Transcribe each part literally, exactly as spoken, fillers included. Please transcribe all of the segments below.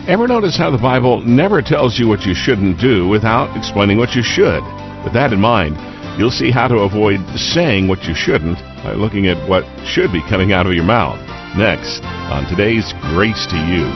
Ever notice how the Bible never tells you what you shouldn't do without explaining what you should? With that in mind, you'll see how to avoid saying what you shouldn't by looking at what should be coming out of your mouth. Next, on today's Grace to You.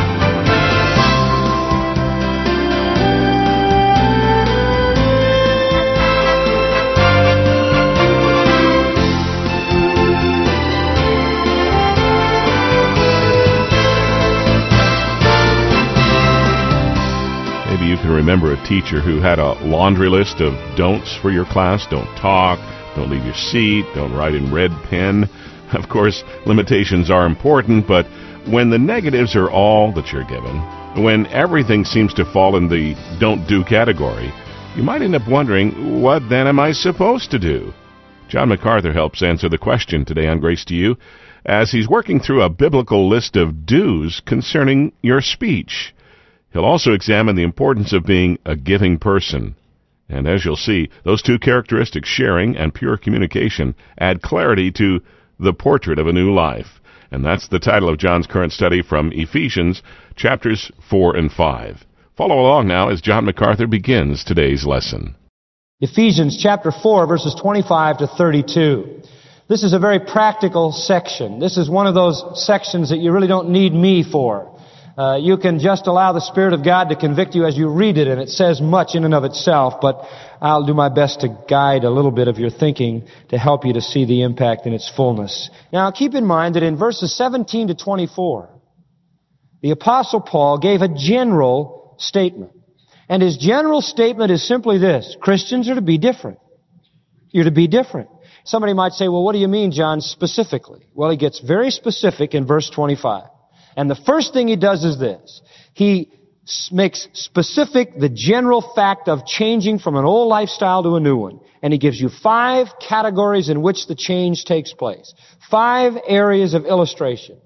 You can remember a teacher who had a laundry list of don'ts for your class. Don't talk, don't leave your seat, don't write in red pen. Of course, limitations are important, but when the negatives are all that you're given, when everything seems to fall in the don't do category, you might end up wondering, what then am I supposed to do? John MacArthur helps answer the question today on Grace to You as he's working through a biblical list of do's concerning your speech. He'll also examine the importance of being a giving person. And as you'll see, those two characteristics, sharing and pure communication, add clarity to the portrait of a new life. And that's the title of John's current study from Ephesians, chapters four and five. Follow along now as John MacArthur begins today's lesson. Ephesians chapter four, verses twenty-five to thirty-two. This is a very practical section. This is one of those sections that you really don't need me for. Uh, you can just allow the Spirit of God to convict you as you read it, and it says much in and of itself, but I'll do my best to guide a little bit of your thinking to help you to see the impact in its fullness. Now, keep in mind that in verses seventeen to twenty-four, the Apostle Paul gave a general statement. And his general statement is simply this: Christians are to be different. You're to be different. Somebody might say, well, what do you mean, John, specifically? Well, he gets very specific in verse twenty-five. And the first thing he does is this. He makes specific the general fact of changing from an old lifestyle to a new one. And he gives you five categories in which the change takes place. Five areas of illustration.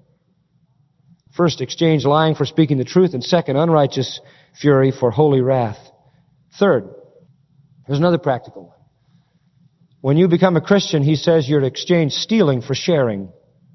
First, exchange lying for speaking the truth. And second, unrighteous fury for holy wrath. Third, there's another practical one. When you become a Christian, he says you're to exchange stealing for sharing.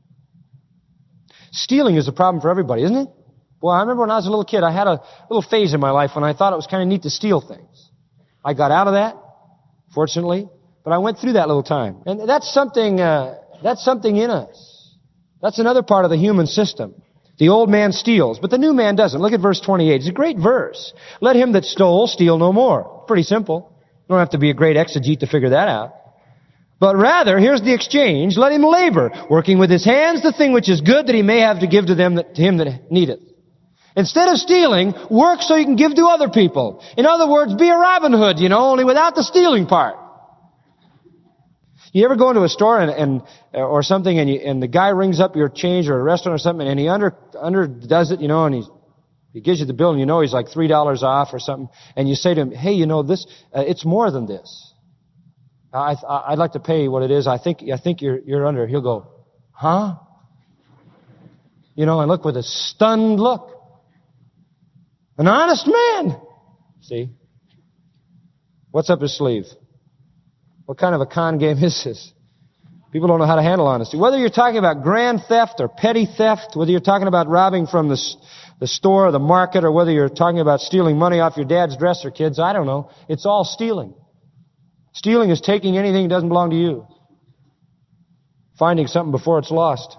Stealing is a problem for everybody, isn't it? Well, I remember when I was a little kid, I had a little phase in my life when I thought it was kind of neat to steal things. I got out of that, fortunately, but I went through that little time. And that's something, uh, that's something in us. That's another part of the human system. The old man steals, but the new man doesn't. Look at verse twenty-eight. It's a great verse. Let him that stole steal no more. Pretty simple. You don't have to be a great exegete to figure that out. But rather, here's the exchange, let him labor, working with his hands the thing which is good, that he may have to give to them that, to him that needeth. Instead of stealing, work so you can give to other people. In other words, be a Robin Hood, you know, only without the stealing part. You ever go into a store and, and or something, and, you, and the guy rings up your change, or a restaurant or something, and he under under does it, you know, and he he gives you the bill, and you know he's like three dollars off or something, and you say to him, hey, you know, this uh, it's more than this. I, I'd like to pay what it is. I think, I think you're, you're under. He'll go, huh? You know, and look with a stunned look. An honest man. See? What's up his sleeve? What kind of a con game is this? People don't know how to handle honesty. Whether you're talking about grand theft or petty theft, whether you're talking about robbing from the, the store or the market, or whether you're talking about stealing money off your dad's dresser, kids, I don't know. It's all stealing. Stealing is taking anything that doesn't belong to you. Finding something before it's lost.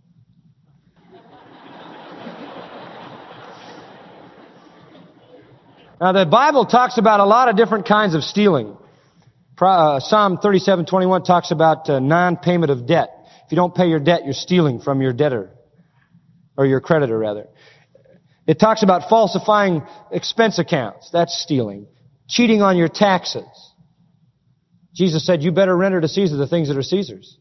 Now, the Bible talks about a lot of different kinds of stealing. Uh, Psalm thirty-seven twenty-one talks about uh, non-payment of debt. If you don't pay your debt, you're stealing from your debtor. Or your creditor, rather. It talks about falsifying expense accounts. That's stealing. Cheating on your taxes. Jesus said, you better render to Caesar the things that are Caesar's.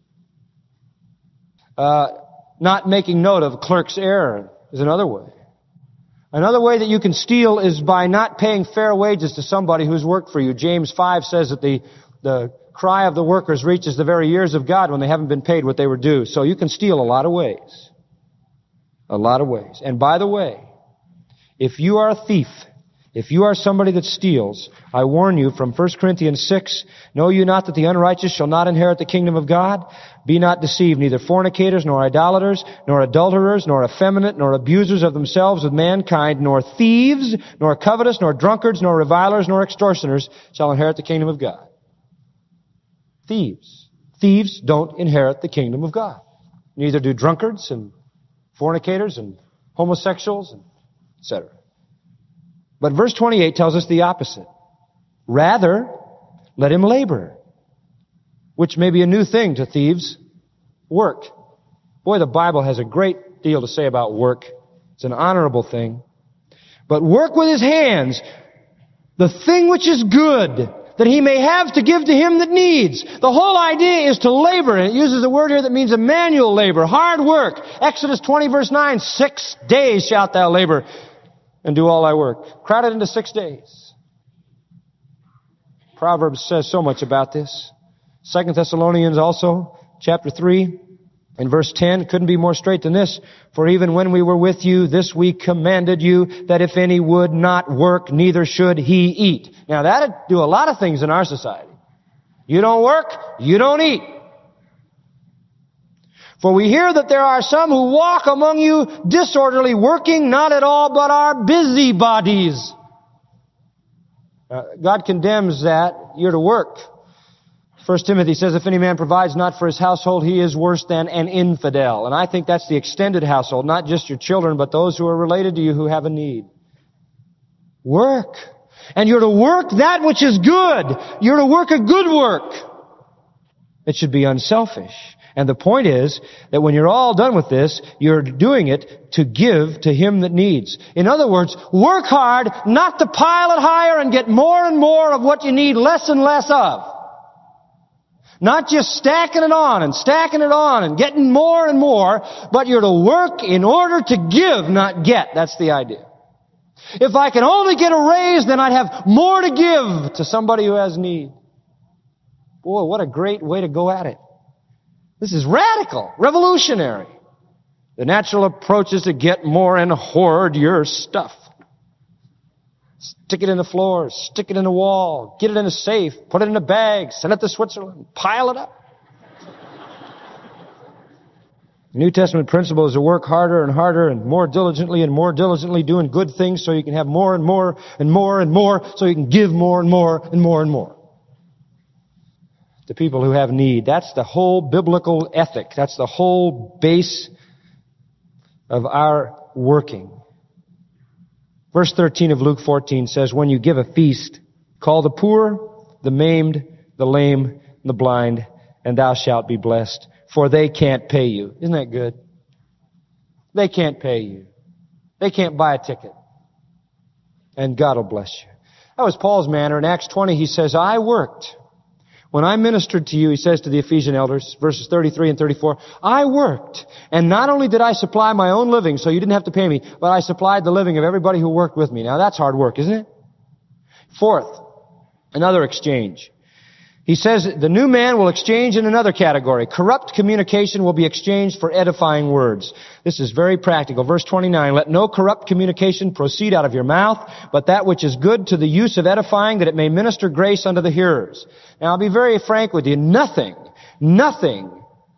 Uh, not making note of clerk's error is another way. Another way that you can steal is by not paying fair wages to somebody who's worked for you. James five says that the, the cry of the workers reaches the very ears of God when they haven't been paid what they were due. So you can steal a lot of ways. A lot of ways. And by the way, if you are a thief, If you are somebody that steals, I warn you from First Corinthians six, know you not that the unrighteous shall not inherit the kingdom of God? Be not deceived, neither fornicators, nor idolaters, nor adulterers, nor effeminate, nor abusers of themselves with mankind, nor thieves, nor covetous, nor drunkards, nor revilers, nor extortioners shall inherit the kingdom of God. Thieves. Thieves don't inherit the kingdom of God. Neither do drunkards and fornicators and homosexuals, and et cetera. But verse twenty-eight tells us the opposite. Rather, let him labor, which may be a new thing to thieves. Work. Boy, the Bible has a great deal to say about work. It's an honorable thing. But work with his hands the thing which is good, that he may have to give to him that needs. The whole idea is to labor, and it uses a word here that means a manual labor, hard work. Exodus twenty verse nine, six days shalt thou labor and do all thy work. Crowd it into six days. Proverbs says so much about this. Second Thessalonians also, chapter three, and verse ten, couldn't be more straight than this. For even when we were with you, this we commanded you, that if any would not work, neither should he eat. Now that'd do a lot of things in our society. You don't work, you don't eat. For we hear that there are some who walk among you disorderly, working not at all, but are busybodies. Uh, God condemns that. You're to work. First Timothy says, if any man provides not for his household, he is worse than an infidel. And I think that's the extended household, not just your children, but those who are related to you who have a need. Work. And you're to work that which is good. You're to work a good work. It should be unselfish. And the point is that when you're all done with this, you're doing it to give to him that needs. In other words, work hard, not to pile it higher and get more and more of what you need less and less of. Not just stacking it on and stacking it on and getting more and more, but you're to work in order to give, not get. That's the idea. If I can only get a raise, then I'd have more to give to somebody who has need. Boy, what a great way to go at it. This is radical, revolutionary. The natural approach is to get more and hoard your stuff. Stick it in the floor, stick it in the wall, get it in a safe, put it in a bag, send it to Switzerland, pile it up. The New Testament principle is to work harder and harder and more diligently and more diligently doing good things so you can have more and more and more and more so you can give more and more and more and more to people who have need. That's the whole biblical ethic. That's the whole base of our working. Verse thirteen of Luke fourteen says, when you give a feast, call the poor, the maimed, the lame, and the blind, and thou shalt be blessed, for they can't pay you. Isn't that good? They can't pay you. They can't buy a ticket. And God will bless you. That was Paul's manner. In Acts twenty, he says, I worked. When I ministered to you, he says to the Ephesian elders, verses thirty-three and thirty-four, I worked, and not only did I supply my own living, so you didn't have to pay me, but I supplied the living of everybody who worked with me. Now that's hard work, isn't it? Fourth, another exchange. He says the new man will exchange in another category. Corrupt communication will be exchanged for edifying words. This is very practical. Verse twenty-nine, let no corrupt communication proceed out of your mouth, but that which is good to the use of edifying, that it may minister grace unto the hearers. Now I'll be very frank with you. Nothing, nothing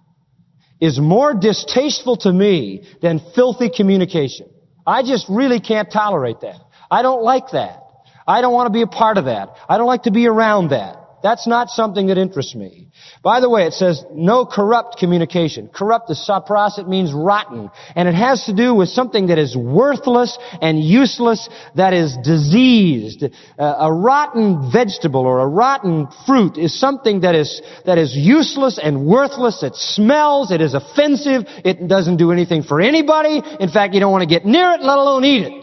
is more distasteful to me than filthy communication. I just really can't tolerate that. I don't like that. I don't want to be a part of that. I don't like to be around that. That's not something that interests me. By the way, it says no corrupt communication. Corrupt is sapros, it means rotten. And it has to do with something that is worthless and useless, that is diseased. Uh, a rotten vegetable or a rotten fruit is something that is, that is useless and worthless. It smells, it is offensive, it doesn't do anything for anybody. In fact, you don't want to get near it, let alone eat it.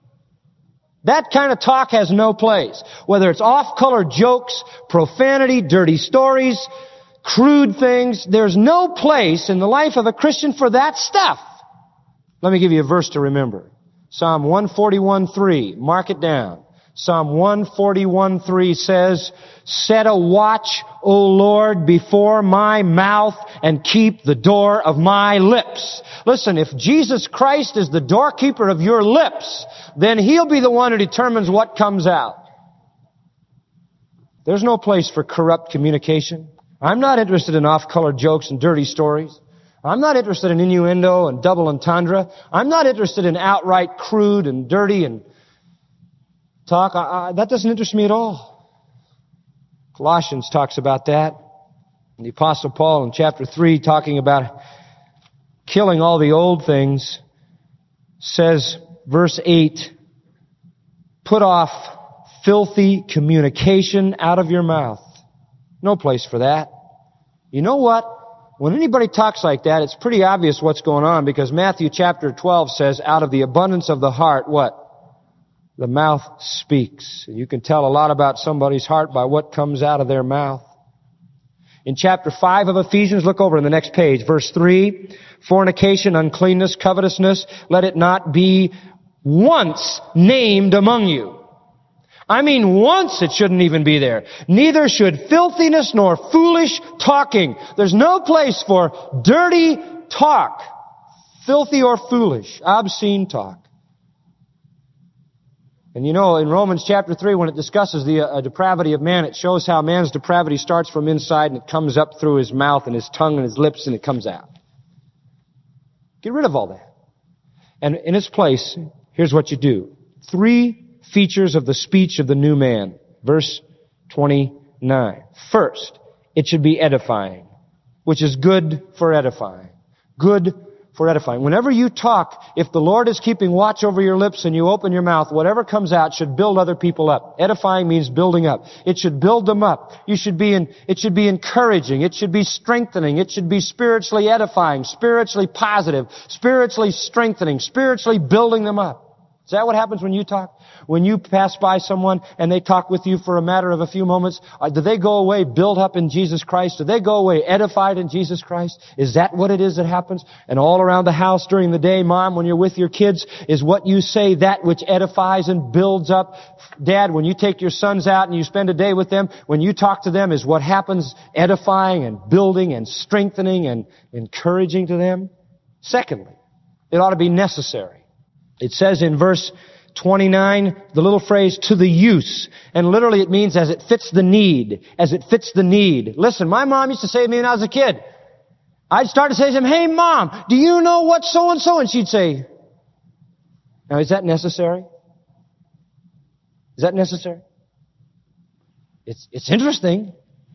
That kind of talk has no place. Whether it's off-color jokes, profanity, dirty stories, crude things, there's no place in the life of a Christian for that stuff. Let me give you a verse to remember. Psalm one forty-one three. Mark it down. Psalm one forty-one three says, set a watch, O Lord, before my mouth and keep the door of my lips. Listen, if Jesus Christ is the doorkeeper of your lips, then He'll be the one who determines what comes out. There's no place for corrupt communication. I'm not interested in off-color jokes and dirty stories. I'm not interested in innuendo and double entendre. I'm not interested in outright crude and dirty and talk. I, I, that doesn't interest me at all. Colossians talks about that. And the Apostle Paul in chapter three, talking about killing all the old things, says, verse eight, put off filthy communication out of your mouth. No place for that. You know what? When anybody talks like that, it's pretty obvious what's going on, because Matthew chapter twelve says, out of the abundance of the heart, what? The mouth speaks. And you can tell a lot about somebody's heart by what comes out of their mouth. In chapter five of Ephesians, look over in the next page, verse three, fornication, uncleanness, covetousness, let it not be once named among you. I mean, once it shouldn't even be there. Neither should filthiness nor foolish talking. There's no place for dirty talk, filthy or foolish, obscene talk. And you know, in Romans chapter three, when it discusses the uh, depravity of man, it shows how man's depravity starts from inside and it comes up through his mouth and his tongue and his lips and it comes out. Get rid of all that. And in its place, here's what you do. Three features of the speech of the new man. Verse twenty-nine. First, it should be edifying, which is good for edifying. Good for edifying. Whenever you talk, if the Lord is keeping watch over your lips and you open your mouth, whatever comes out should build other people up. Edifying means building up. It should build them up. You should be in, it should be encouraging. It should be strengthening. It should be spiritually edifying, spiritually positive, spiritually strengthening, spiritually building them up. Is that what happens when you talk? When you pass by someone and they talk with you for a matter of a few moments, uh, do they go away built up in Jesus Christ? Do they go away edified in Jesus Christ? Is that what it is that happens? And all around the house during the day, Mom, when you're with your kids, is what you say that which edifies and builds up? Dad, when you take your sons out and you spend a day with them, when you talk to them, is what happens edifying and building and strengthening and encouraging to them? Secondly, it ought to be necessary. It says in verse twenty-nine, the little phrase, to the use. And literally it means as it fits the need. As it fits the need. Listen, my mom used to say to me when I was a kid, I'd start to say to him, hey Mom, do you know what so-and-so? And she'd say, now is that necessary? Is that necessary? It's, it's interesting.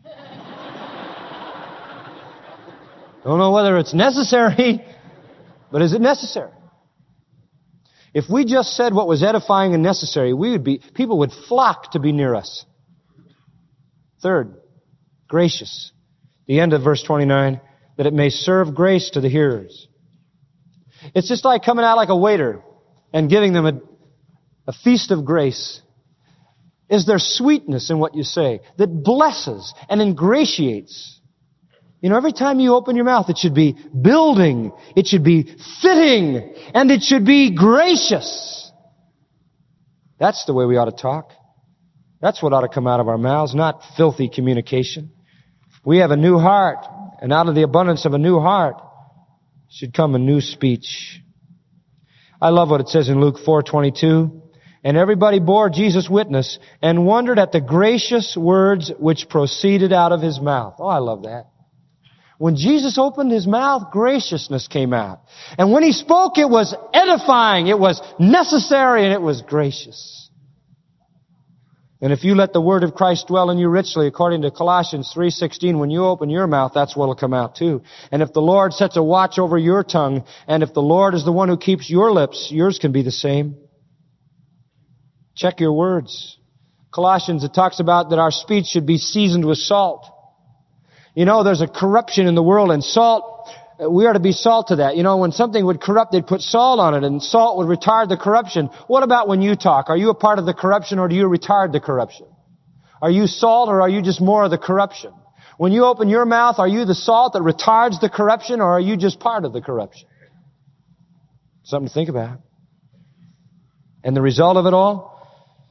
Don't know whether it's necessary, but is it necessary? If we just said what was edifying and necessary, we would be, people would flock to be near us. Third, gracious. The end of verse twenty-nine, that it may serve grace to the hearers. It's just like coming out like a waiter and giving them a, a feast of grace. Is there sweetness in what you say that blesses and ingratiates? You know, every time you open your mouth, it should be building, it should be fitting, and it should be gracious. That's the way we ought to talk. That's what ought to come out of our mouths, not filthy communication. We have a new heart, and out of the abundance of a new heart should come a new speech. I love what it says in Luke four twenty-two. And everybody bore Jesus witness and wondered at the gracious words which proceeded out of His mouth. Oh, I love that. When Jesus opened His mouth, graciousness came out. And when He spoke, it was edifying, it was necessary, and it was gracious. And if you let the word of Christ dwell in you richly, according to Colossians three sixteen, when you open your mouth, that's what will come out too. And if the Lord sets a watch over your tongue, and if the Lord is the one who keeps your lips, yours can be the same. Check your words. Colossians, it talks about that our speech should be seasoned with salt. You know, there's a corruption in the world, and salt, we are to be salt to that. You know, when something would corrupt, they'd put salt on it, and salt would retard the corruption. What about when you talk? Are you a part of the corruption, or do you retard the corruption? Are you salt, or are you just more of the corruption? When you open your mouth, are you the salt that retards the corruption, or are you just part of the corruption? Something to think about. And the result of it all?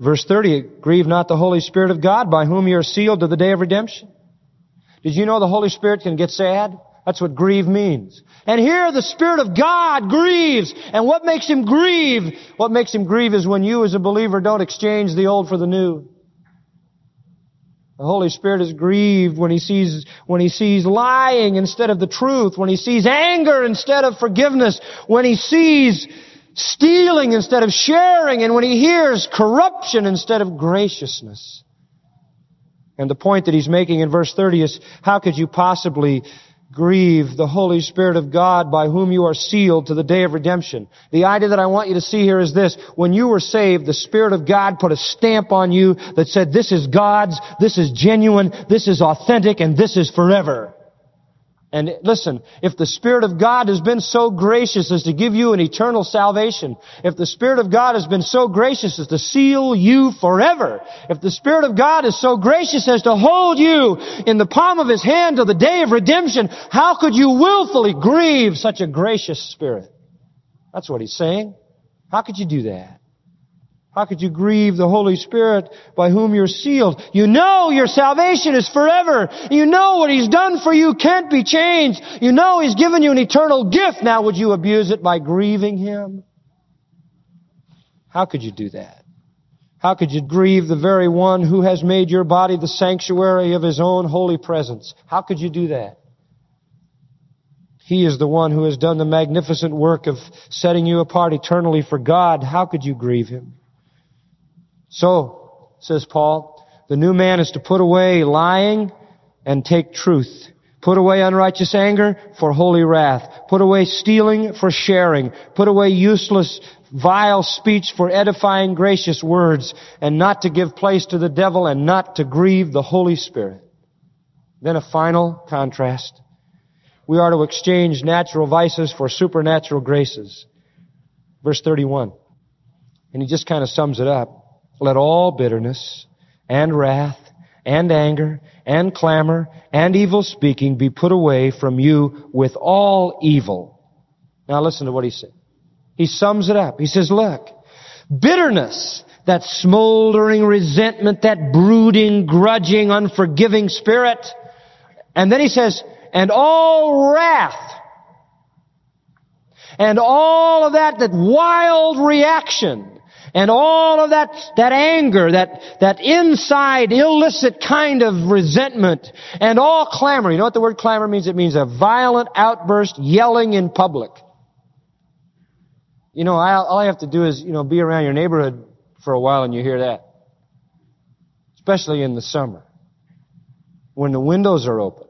Verse thirty, grieve not the Holy Spirit of God, by whom you are sealed to the day of redemption. Did you know the Holy Spirit can get sad? That's what grieve means. And here the Spirit of God grieves. And what makes Him grieve? What makes Him grieve is when you as a believer don't exchange the old for the new. The Holy Spirit is grieved when He sees, when He sees lying instead of the truth, when He sees anger instead of forgiveness, when He sees stealing instead of sharing, and when He hears corruption instead of graciousness. And the point that he's making in verse thirty is, how could you possibly grieve the Holy Spirit of God by whom you are sealed to the day of redemption? The idea that I want you to see here is this. When you were saved, the Spirit of God put a stamp on you that said, this is God's, this is genuine, this is authentic, and this is forever. And listen, if the Spirit of God has been so gracious as to give you an eternal salvation, if the Spirit of God has been so gracious as to seal you forever, if the Spirit of God is so gracious as to hold you in the palm of His hand till the day of redemption, how could you willfully grieve such a gracious Spirit? That's what He's saying. How could you do that? How could you grieve the Holy Spirit by whom you're sealed? You know your salvation is forever. You know what He's done for you can't be changed. You know He's given you an eternal gift. Now would you abuse it by grieving Him? How could you do that? How could you grieve the very one who has made your body the sanctuary of His own holy presence? How could you do that? He is the one who has done the magnificent work of setting you apart eternally for God. How could you grieve Him? So, says Paul, the new man is to put away lying and take truth. Put away unrighteous anger for holy wrath. Put away stealing for sharing. Put away useless, vile speech for edifying, gracious words. And not to give place to the devil and not to grieve the Holy Spirit. Then a final contrast. We are to exchange natural vices for supernatural graces. Verse thirty-one. And he just kind of sums it up. Let all bitterness and wrath and anger and clamor and evil speaking be put away from you with all evil. Now listen to what he said. He sums it up. He says, look, bitterness, that smoldering resentment, that brooding, grudging, unforgiving spirit. And then he says, and all wrath and all of that, that wild reaction. And all of that, that anger, that, that inside illicit kind of resentment, and all clamor. You know what the word clamor means? It means a violent outburst, yelling in public. You know, all I have to do is, you know, be around your neighborhood for a while and you hear that. Especially in the summer. When the windows are open.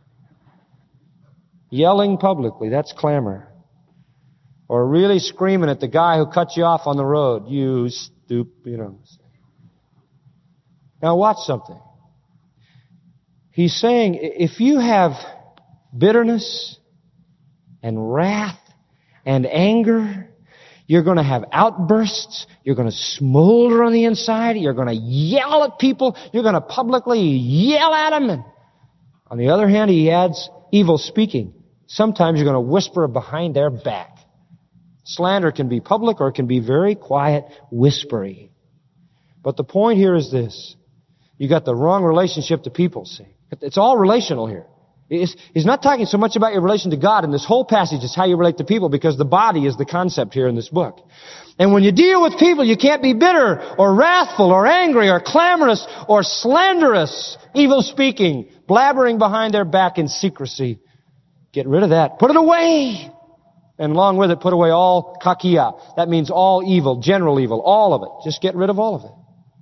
Yelling publicly, that's clamor. Or really screaming at the guy who cut you off on the road. You stoop, you know. Now watch something. He's saying if you have bitterness and wrath and anger, you're going to have outbursts. You're going to smolder on the inside. You're going to yell at people. You're going to publicly yell at them. And on the other hand, he adds evil speaking. Sometimes you're going to whisper behind their back. Slander can be public or it can be very quiet, whispery. But the point here is this. You got the wrong relationship to people, see. It's all relational here. It's, he's not talking so much about your relation to God in this whole passage. It's how you relate to people because the body is the concept here in this book. And when you deal with people, you can't be bitter or wrathful or angry or clamorous or slanderous, evil speaking, blabbering behind their back in secrecy. Get rid of that. Put it away. And along with it, put away all kakia. That means all evil, general evil, all of it. Just get rid of all of it.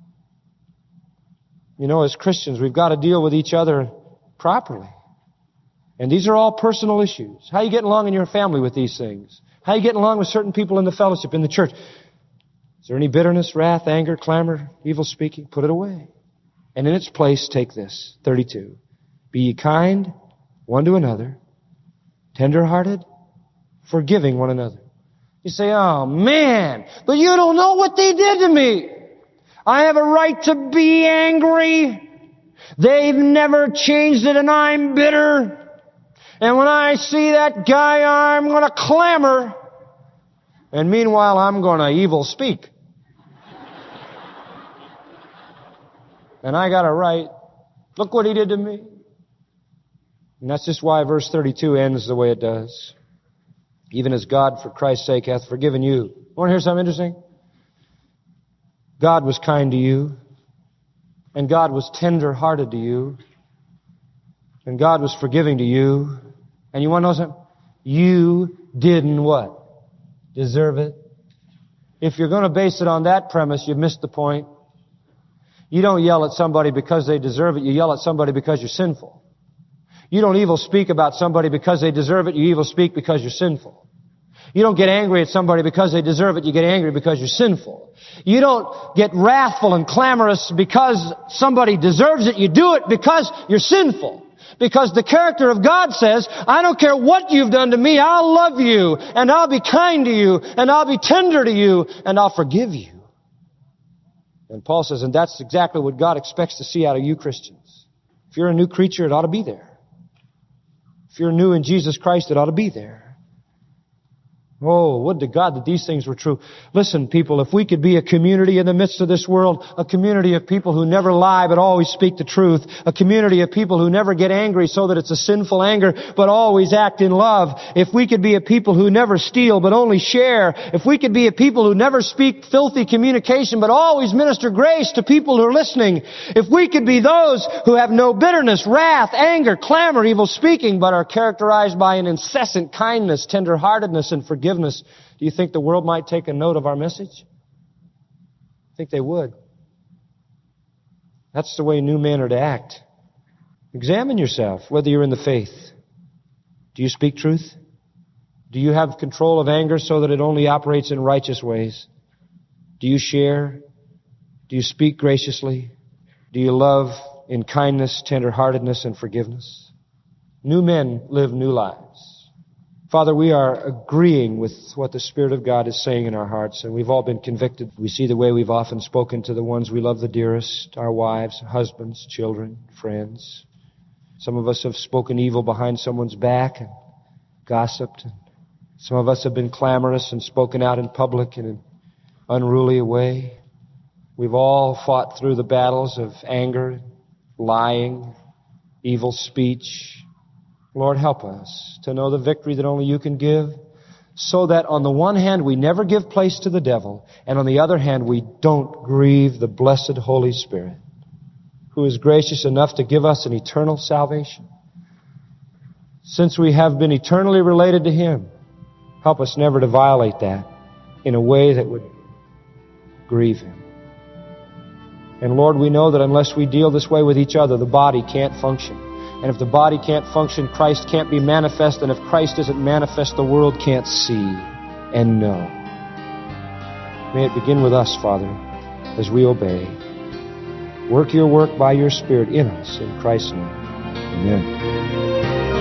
You know, as Christians, we've got to deal with each other properly. And these are all personal issues. How are you getting along in your family with these things? How are you getting along with certain people in the fellowship, in the church? Is there any bitterness, wrath, anger, clamor, evil speaking? Put it away. And in its place, take this, thirty-two. Be ye kind one to another, tender-hearted, forgiving one another. You say, oh man, but you don't know what they did to me. I have a right to be angry. They've never changed it and I'm bitter. And when I see that guy, I'm going to clamor. And meanwhile, I'm going to evil speak. and I got a right. Look what he did to me. And that's just why verse thirty-two ends the way it does. Even as God, for Christ's sake, hath forgiven you. Want to hear something interesting? God was kind to you, and God was tender-hearted to you, and God was forgiving to you. And you want to know something? You didn't what? Deserve it. If you're going to base it on that premise, you've missed the point. You don't yell at somebody because they deserve it. You yell at somebody because you're sinful. You don't evil speak about somebody because they deserve it. You evil speak because you're sinful. You don't get angry at somebody because they deserve it. You get angry because you're sinful. You don't get wrathful and clamorous because somebody deserves it. You do it because you're sinful. Because the character of God says, I don't care what you've done to me, I'll love you, and I'll be kind to you, and I'll be tender to you, and I'll forgive you. And Paul says, and that's exactly what God expects to see out of you Christians. If you're a new creature, it ought to be there. If you're new in Jesus Christ, it ought to be there. Oh, would to God that these things were true. Listen, people, if we could be a community in the midst of this world, a community of people who never lie but always speak the truth, a community of people who never get angry so that it's a sinful anger but always act in love, if we could be a people who never steal but only share, if we could be a people who never speak filthy communication but always minister grace to people who are listening, if we could be those who have no bitterness, wrath, anger, clamor, evil speaking, but are characterized by an incessant kindness, tenderheartedness, and forgiveness, do you think the world might take a note of our message? I think they would. That's the way new men are to act. Examine yourself, whether you're in the faith. Do you speak truth? Do you have control of anger so that it only operates in righteous ways? Do you share? Do you speak graciously? Do you love in kindness, tenderheartedness, and forgiveness? New men live new lives. Father, we are agreeing with what the Spirit of God is saying in our hearts, and we've all been convicted. We see the way we've often spoken to the ones we love the dearest, our wives, husbands, children, friends. Some of us have spoken evil behind someone's back and gossiped. Some of us have been clamorous and spoken out in public in an unruly way. We've all fought through the battles of anger, lying, evil speech. Lord, help us to know the victory that only you can give, so that on the one hand we never give place to the devil, and on the other hand we don't grieve the blessed Holy Spirit, who is gracious enough to give us an eternal salvation. Since we have been eternally related to him, help us never to violate that in a way that would grieve him. And Lord, we know that unless we deal this way with each other, the body can't function. And if the body can't function, Christ can't be manifest. And if Christ isn't manifest, the world can't see and know. May it begin with us, Father, as we obey. Work your work by your Spirit in us. In Christ's name, amen.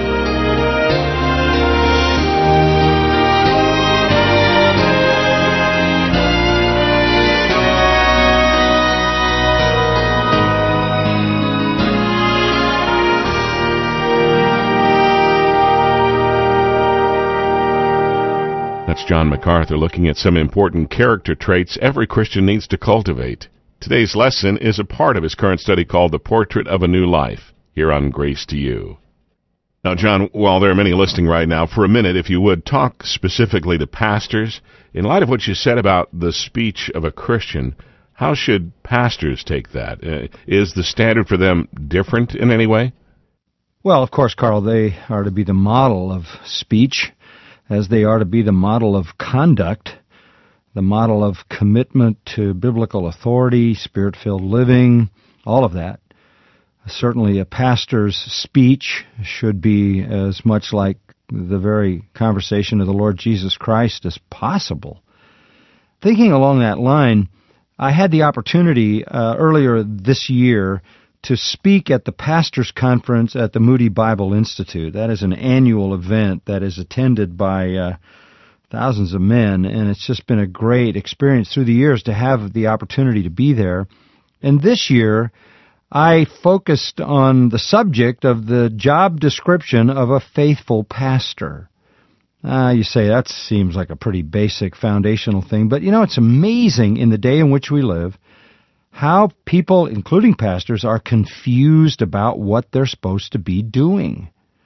That's John MacArthur looking at some important character traits every Christian needs to cultivate. Today's lesson is a part of his current study called The Portrait of a New Life, here on Grace to You. Now, John, while there are many listening right now, for a minute, if you would, talk specifically to pastors. In light of what you said about the speech of a Christian, how should pastors take that? Uh, is the standard for them different in any way? Well, of course, Carl, they are to be the model of speech, as they are to be the model of conduct, the model of commitment to biblical authority, Spirit-filled living, all of that. Certainly a pastor's speech should be as much like the very conversation of the Lord Jesus Christ as possible. Thinking along that line, I had the opportunity uh, earlier this year to speak at the Pastors' Conference at the Moody Bible Institute. That is an annual event that is attended by uh, thousands of men, and it's just been a great experience through the years to have the opportunity to be there. And this year, I focused on the subject of the job description of a faithful pastor. Ah, uh, you say that seems like a pretty basic foundational thing, but you know, it's amazing in the day in which we live how people, including pastors, are confused about what they're supposed to be doing.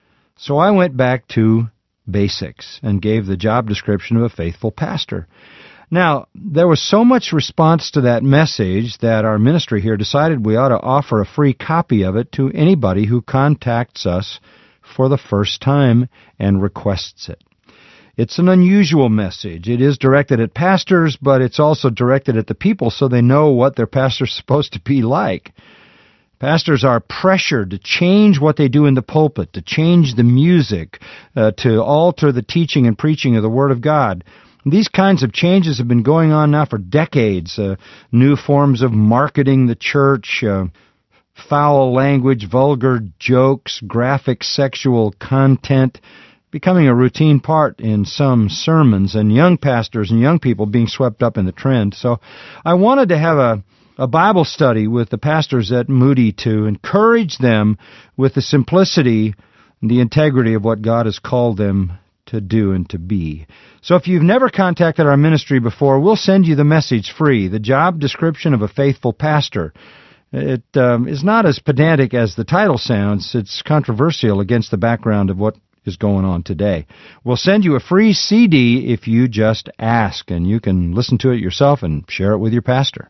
So I went back to basics and gave the job description of a faithful pastor. Now, there was so much response to that message that our ministry here decided we ought to offer a free copy of it to anybody who contacts us for the first time and requests it. It's an unusual message. It is directed at pastors, but it's also directed at the people so they know what their pastor's supposed to be like. Pastors are pressured to change what they do in the pulpit, to change the music, uh, to alter the teaching and preaching of the Word of God. These kinds of changes have been going on now for decades. Uh, new forms of marketing the church, uh, foul language, vulgar jokes, graphic sexual content, becoming a routine part in some sermons, and young pastors and young people being swept up in the trend. So I wanted to have a, a Bible study with the pastors at Moody to encourage them with the simplicity and the integrity of what God has called them to do and to be. So if you've never contacted our ministry before, we'll send you the message free, the job description of a faithful pastor. It um, is not as pedantic as the title sounds. It's controversial against the background of what is going on today. We'll send you a free C D if you just ask, and you can listen to it yourself and share it with your pastor.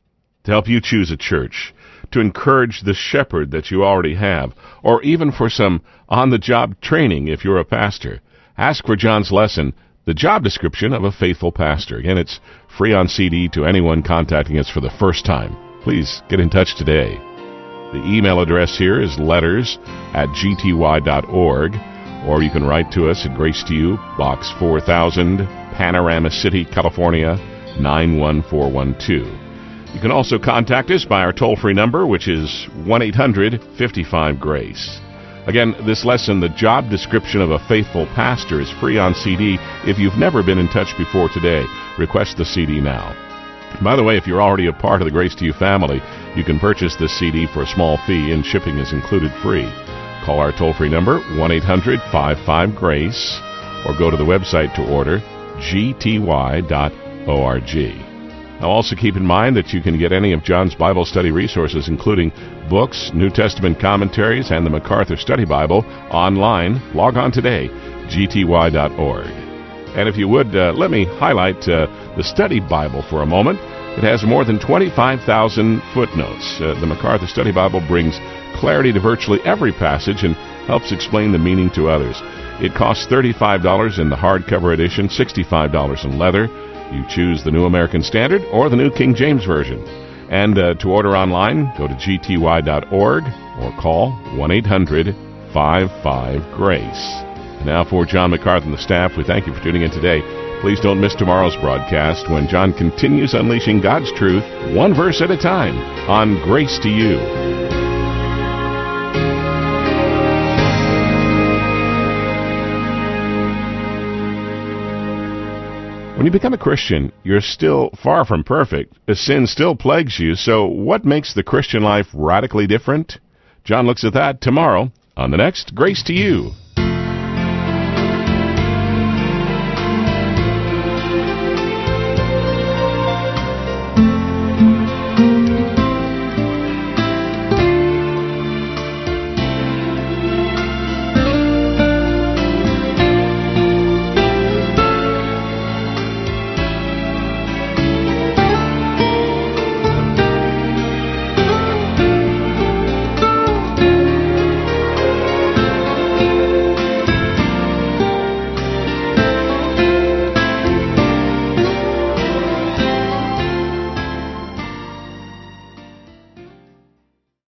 To help you choose a church, to encourage the shepherd that you already have, or even for some on-the-job training if you're a pastor, ask for John's lesson, The Job Description of a Faithful Pastor. Again, it's free on C D to anyone contacting us for the first time. Please get in touch today. The email address here is letters at g t y dot org, or you can write to us at Grace to You, Box four thousand, Panorama City, California, nine one four one two. You can also contact us by our toll-free number, which is one eight hundred fifty-five GRACE. Again, this lesson, The Job Description of a Faithful Pastor, is free on C D. If you've never been in touch before today, request the C D now. By the way, if you're already a part of the Grace to You family, you can purchase this C D for a small fee, and shipping is included free. Call our toll-free number, one eight hundred fifty-five GRACE, or go to the website to order, g t y dot org. Now, also keep in mind that you can get any of John's Bible study resources, including books, New Testament commentaries, and the MacArthur Study Bible, online. Log on today, g t y dot org. And if you would, uh, let me highlight uh, the Study Bible for a moment. It has more than twenty-five thousand footnotes. Uh, the MacArthur Study Bible brings clarity to virtually every passage and helps explain the meaning to others. It costs thirty-five dollars in the hardcover edition, sixty-five dollars in leather. You choose the New American Standard or the New King James Version. And uh, to order online, go to g t y dot org or call one eight hundred fifty-five GRACE. Now for John MacArthur and the staff, we thank you for tuning in today. Please don't miss tomorrow's broadcast when John continues unleashing God's truth, one verse at a time, on Grace to You. When you become a Christian, you're still far from perfect. Sin still plagues you, so what makes the Christian life radically different? John looks at that tomorrow on the next Grace to You.